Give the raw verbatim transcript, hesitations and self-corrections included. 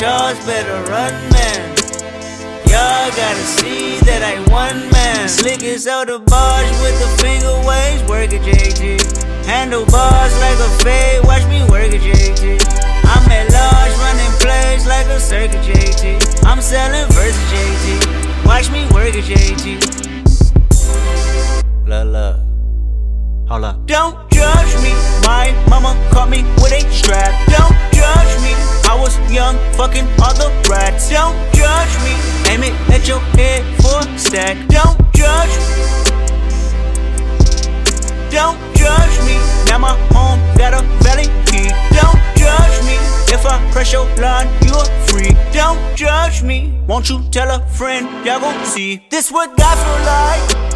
Y'all's better run, man. Y'all gotta see that I one man. Slick as out the bars with the finger waves. Work it, J T. Handlebars like a fade. Watch me work it, J T. I'm at large running plays like a circuit, J T. I'm selling verses, J T. Watch me work it, J T. Look, look. Hold up. Don't judge me. My mama caught me with a strap. Don't judge me. I was young, fucking all the rats. Don't judge me. Aim it at your head for a stack. Don't judge me. Don't judge me. Now my home got a valley key. Don't judge me. If I press your line, you're free. Don't judge me. Won't you tell a friend? Y'all gon' see. This what God feel like.